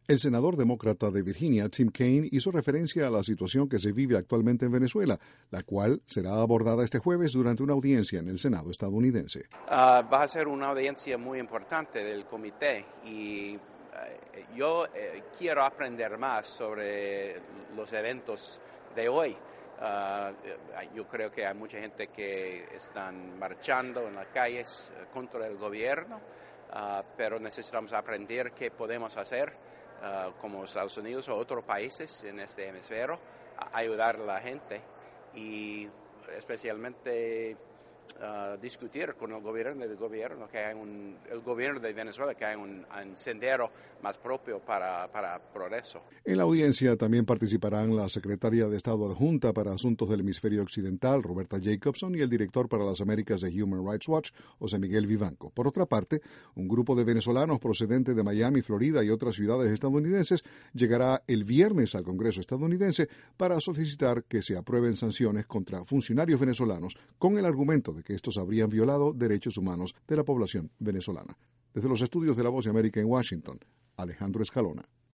El senador demócrata de Virginia, Tim Kaine, hizo referencia a la situación que se vive actualmente en Venezuela, la cual será abordada este jueves durante una audiencia en el Senado estadounidense. Va a ser una audiencia muy importante del comité y yo quiero aprender más sobre los eventos de hoy. Yo creo que hay mucha gente que están marchando en las calles contra el gobierno, pero necesitamos aprender qué podemos hacer como Estados Unidos o otros países en este hemisferio, ayudar a la gente y especialmente discutir con el gobierno que hay el gobierno de Venezuela, que hay un sendero más propio para progreso. En la audiencia también participarán la secretaria de Estado adjunta para Asuntos del Hemisferio Occidental, Roberta Jacobson, y el director para las Américas de Human Rights Watch, José Miguel Vivanco. Por otra parte, un grupo de venezolanos procedentes de Miami, Florida y otras ciudades estadounidenses llegará el viernes al Congreso estadounidense para solicitar que se aprueben sanciones contra funcionarios venezolanos con el argumento de que estos habrían violado derechos humanos de la población venezolana. Desde los estudios de La Voz de América en Washington, Alejandro Escalona.